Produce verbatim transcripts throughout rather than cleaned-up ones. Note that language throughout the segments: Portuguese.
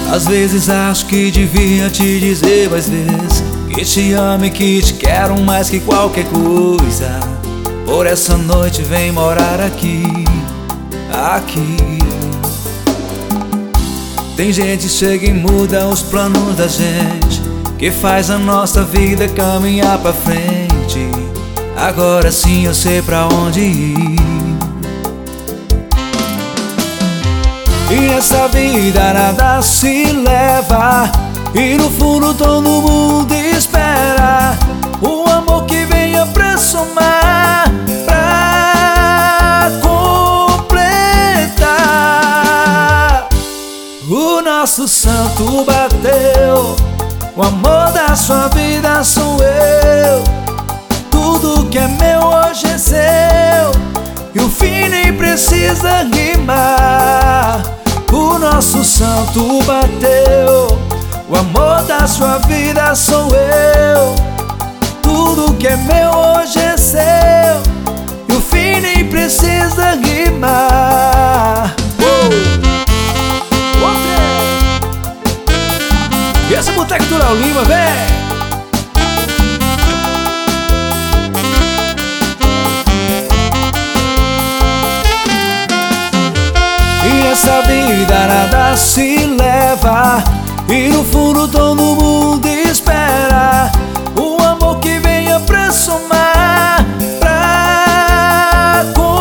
Às vezes acho que devia te dizer mais vezes que te amo e que te quero mais que qualquer coisa. Por essa noite vem morar aqui, aqui. Tem gente que chega e muda os planos da gente, que faz a nossa vida caminhar pra frente. Agora sim eu sei pra onde ir. E nessa vida nada se leva, e no fundo todo mundo espera o amor que venha pra somar, pra completar. O nosso santo bateu, o amor da sua vida sou eu. Tudo que é meu hoje é seu, e o fim nem precisa rimar. O nosso santo bateu, o amor da sua vida sou eu. Tudo que é meu hoje é seu, e o fim nem precisa rimar. uh! E essa boteca do Léo Lima, véi! E nessa vida nada se leva, e no fundo todo mundo espera o amor que venha pra somar, pra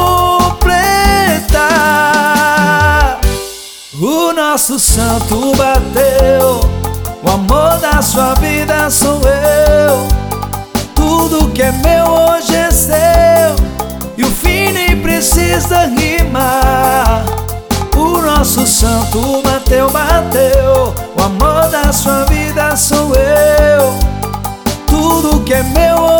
completar. O nosso santo bateu, o amor da sua vida sou eu. Tudo que é meu hoje é seu, e o fim nem precisa rimar. O nosso santo bateu, bateu, o amor da sua vida sou eu. Tudo que é meu